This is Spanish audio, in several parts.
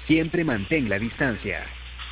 Siempre mantén la distancia.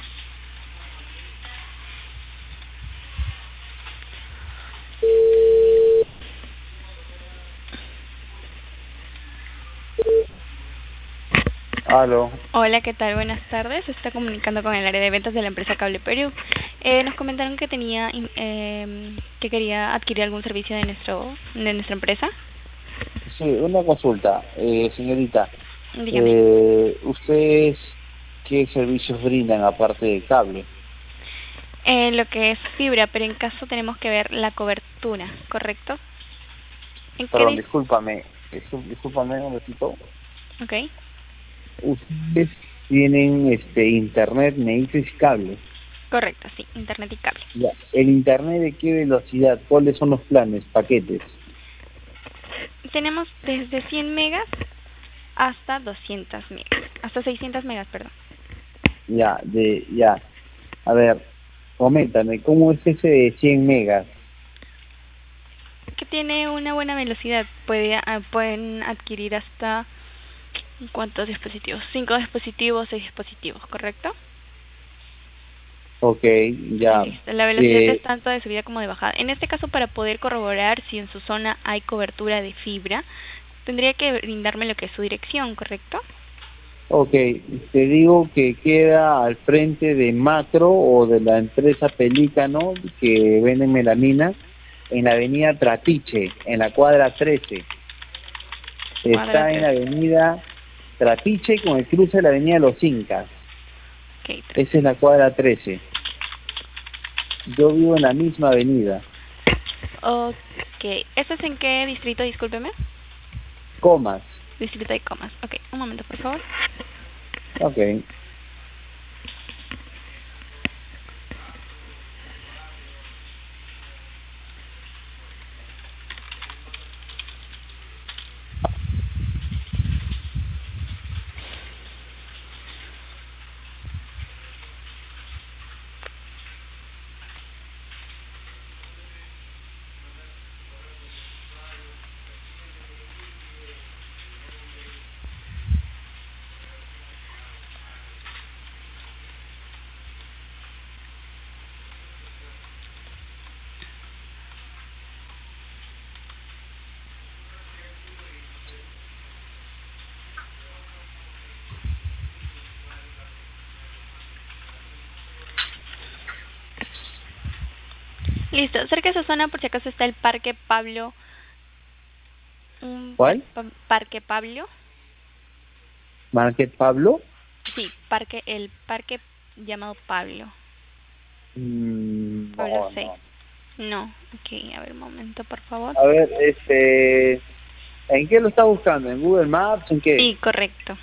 Aló. Hola, ¿qué tal? Buenas tardes. Se está comunicando con el área de ventas de la empresa Cable Perú. Nos comentaron que que quería adquirir algún servicio de nuestra empresa. Sí, una consulta, señorita. Dígame. ¿Ustedes qué servicios brindan aparte de cable? Lo que es fibra, pero en caso tenemos que ver la cobertura, ¿correcto? ¿En qué Perdón, discúlpame, discúlpame un ratito. Ok, ¿Ustedes tienen internet, me dices cable? correcto, sí, internet y cable. Ya. ¿El internet de qué velocidad? ¿Cuáles son los planes, paquetes? Tenemos desde 100 megas hasta 200 megas, hasta 600 megas, perdón. Ya. A ver, coméntame, ¿cómo es ese de 100 megas? Que tiene una buena velocidad. Pueden adquirir hasta ¿cuántos dispositivos? 5 dispositivos, 6 dispositivos, ¿correcto? Ok, ya. Listo. La velocidad es Eh, tanto de subida como de bajada. En este caso, para poder corroborar si en su zona hay cobertura de fibra, tendría que brindarme lo que es su dirección, ¿correcto? Ok, te digo que queda al frente de Macro o de la empresa Pelícano que vende melamina en la avenida Trapiche, en la cuadra 13. Cuadra Está en 3. la avenida Trapiche con el cruce de la avenida Los Incas. Ok, 3. Esa es la cuadra 13. Yo vivo en la misma avenida. Ok. ¿Este es en qué distrito? Discúlpeme. Comas. Distrito de Comas. Ok, un momento, por favor. Ok. Listo. Cerca de esa zona, por si acaso, está el Parque Pablo. ¿Cuál? Parque Pablo. Market Pablo. Sí, el parque llamado Pablo. Pablo No, 6. no. No, ok, a ver un momento, por favor. A ver, ¿en qué lo está buscando? ¿En Google Maps? ¿En qué? Sí, correcto,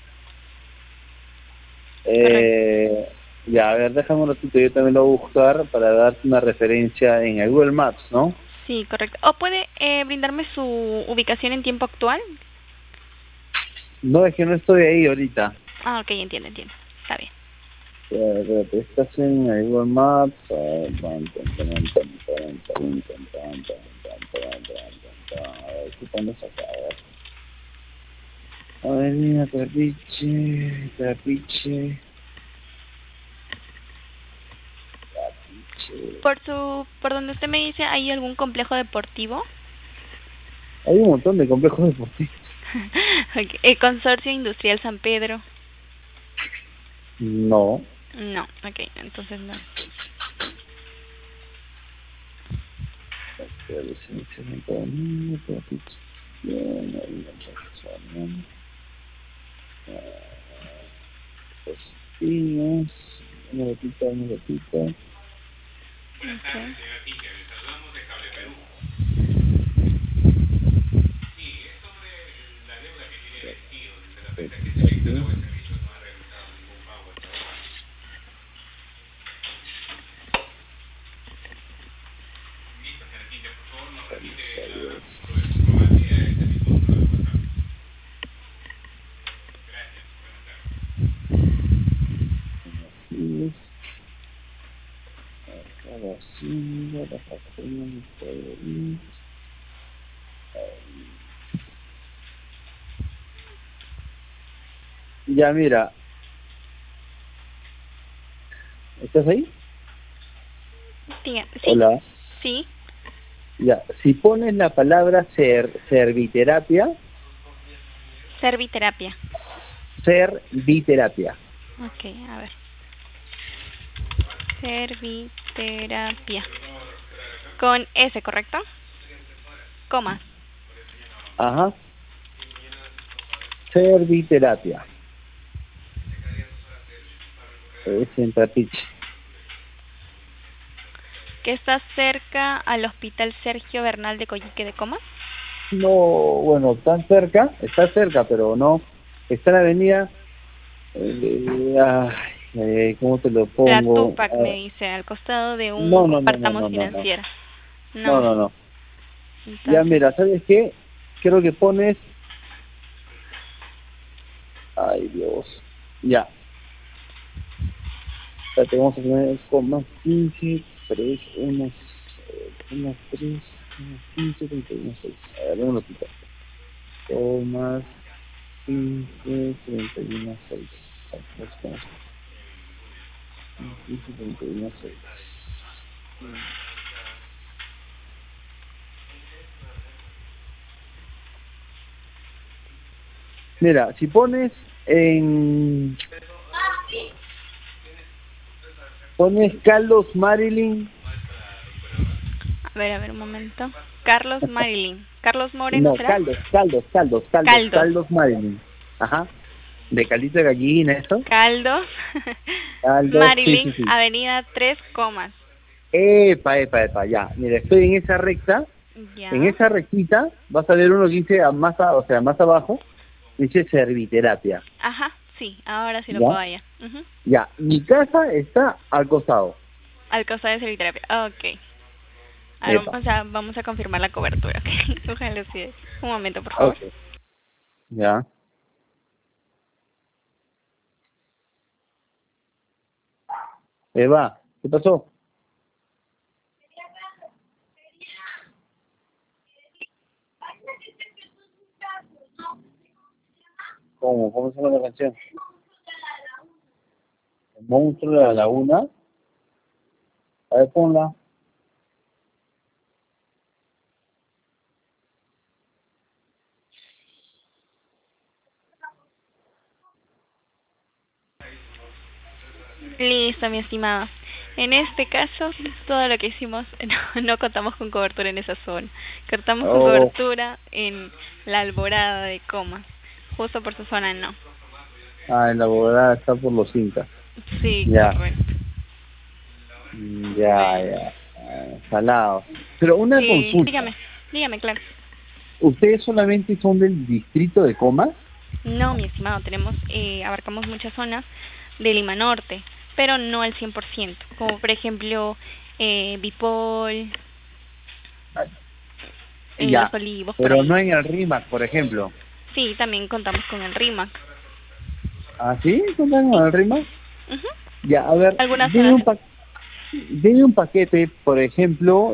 correcto. Eh, ya, a ver, déjame un ratito, yo también lo voy a buscar para darte una referencia en el Google Maps, ¿no? Sí, correcto. ¿O puede brindarme su ubicación en tiempo actual? No, es que no estoy ahí ahorita. Ah, ok, entiendo, entiendo. Está bien. Espérate, estás en el Google Maps. A ver, ¿qué pones acá? A ver, Avenida Trapiche, Trapiche, Trapiche. Por donde usted me dice, ¿hay algún complejo deportivo? Hay un montón de complejos deportivos. Ok, el Consorcio Industrial San Pedro. No. No, ok, entonces no. Positivos, un ratito. Okay. Ya mira, ¿Estás ahí? Sí. Hola. Sí. Ya, si pones la palabra serviterapia. Serviterapia. Serviterapia. Ok, a ver. Serviterapia. Con S, ¿correcto? Comas. Ajá. Serviterapia. Es en Trapiche. Que está cerca al Hospital Sergio Bernal de Coyique de Comas. No, bueno, tan cerca, está cerca, pero no. Está en la avenida. ¿Cómo te lo La pongo? Tupac me dice, al costado de un No, no, no, no, compartamos no, no, no. financiera. No, No. no, no. Ya, Entonces, mira, ¿sabes qué? Creo que pones. Ay, Dios. Ya. Espérate, vamos a poner coma 15, 3, 1, 1, 3, 1, 15, 31, 6. A ver, un ratito. Comas 15, 31, 6. 15, 31, 6. Mira, si pones en... Pones Carlos Marilyn. a ver, un momento. Carlos Marilyn. Carlos Moreno, No, ¿será? Caldos Marilyn. Ajá. De caldito de gallina, eso. Caldos. Caldos, sí, sí, Marilyn, sí. Avenida 3 Comas. Epa, ya. Mira, estoy en esa recta. En Ya. esa rectita vas a ver uno que dice o sea, más abajo, dice serviterapia. Ajá, sí, ahora sí lo ¿Ya? puedo hallar. Ya. Mi casa está al costado. Al costado de serviterapia. Ok. Ahora Epa. vamos a confirmar la cobertura, ok. Ojalá sí. Un momento, por favor. Okay. Ya. Eva, ¿qué pasó? ¿Cómo? ¿Cómo se llama la canción? El monstruo de la laguna. A ver, ponla. Listo, mi estimado. En este caso, todo lo que hicimos, no contamos con cobertura en esa zona. Contamos con Oh, cobertura en la Alborada de Comas. Justo por su zona no. en la abogada está por los incas. Sí, Ya. correcto. Bueno. Ya. Salados. Pero una Sí, consulta. dígame, claro. ¿Ustedes solamente son del distrito de Comas? No, mi estimado, abarcamos muchas zonas de Lima Norte, pero no al 100%, como por ejemplo Bipol, Los Ya. Olivos, por Pero ahí. no en el RIMAC, por ejemplo. Sí, también contamos con el RIMAC. ¿Ah, sí? ¿Cuentan con Sí. el RIMAC? Ujú. Ya, a ver, Algunas zonas. dime un paquete, por ejemplo,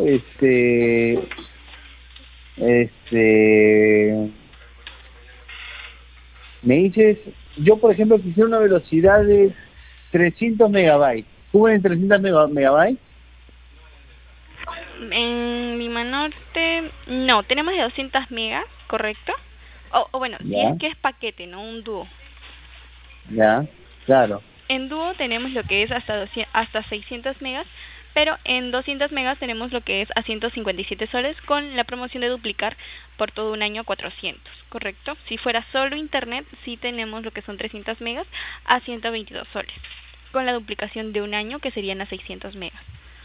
me dices, yo por ejemplo quisiera una velocidad de 300 megabytes. ¿Cubren 300 megabytes? En Lima Norte, no, tenemos de 200 megas, ¿correcto? O bueno, si es Ya, que es paquete, no un dúo. ya, claro. En dúo tenemos lo que es hasta 600 megas, pero en 200 megas tenemos lo que es a 157 soles con la promoción de duplicar por todo un año a 400, ¿correcto? Si fuera solo internet, sí tenemos lo que son 300 megas a 122 soles, con la duplicación de un año que serían a 600 megas.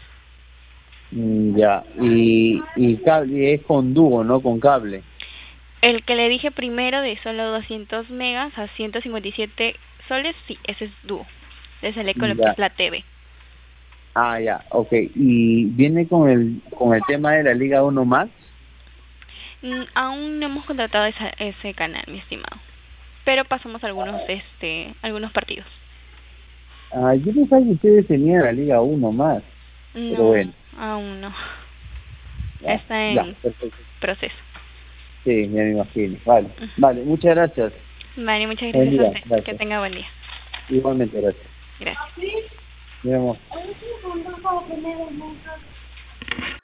Ya, y cable es con dúo, no con cable. El que le dije primero de solo 200 megas a 157 soles, sí, ese es dúo. Le sale con lo que Ya. es la TV. Ah, ya, ok. ¿Y viene con el tema de la Liga 1 más? Aún no hemos contratado ese canal, mi estimado. Pero pasamos algunos partidos. Ah, yo pensaba que ustedes tenían la Liga 1 más, pero No, bueno, aún no. ya, Está ya, en perfecto. proceso. Sí, ya me imagino. Vale, Ujú. vale, muchas gracias. Vale, muchas Buen gracias a día, usted. Que gracias. tenga buen día. Igualmente, gracias. Gracias. Nos vemos.